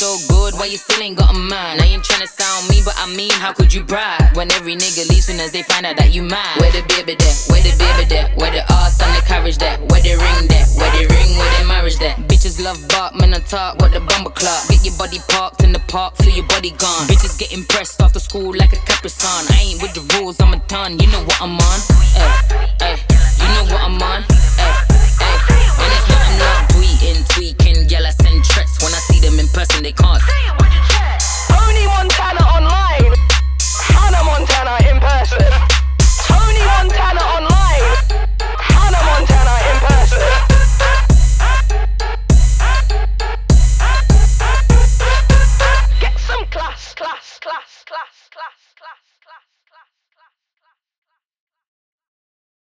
so good, why you still ain't got a man? I ain't tryna sound me, but I mean, how could you brag? When every nigga leaves soon as they find out that you mad. Where the baby there? Where the baby there? Where the ass and the carriage there? Where the ring there? Where the ring? Where the marriage there? Bitches love bark, men I talk, what the bumper clock. Get your body parked in the park, feel your body gone. Bitches get impressed after school like a Capricorn. I ain't with the rules, I'm a ton, you know what I'm on. Ay, you know what I'm on. And it's nothing like tweaking, girl I send threats. When I see them in person they can't. Tony Montana online, Hannah Montana in person. Tony Montana online, Hannah Montana in person. Get some class.